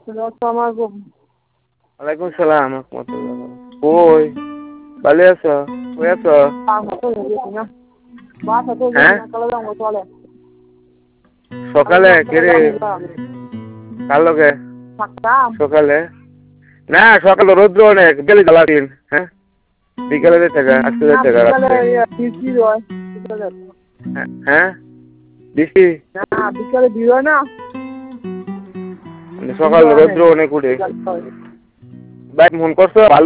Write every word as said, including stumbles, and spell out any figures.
ওয়ালাইকুম সালাম কই ভালো আছো কই আছো সকালে কেরে কার লগে সকালে না সকালে রৌদ্র অনেক বিকেলে জ্বালা দিন হ্যাঁ বিকেলে যেতে গা আজকে যেতে গা হ্যাঁ বৃষ্টি বিকালে দিও না সকালে রৌদ্র অনেক উঠে ভাই ফোন করছো ভালো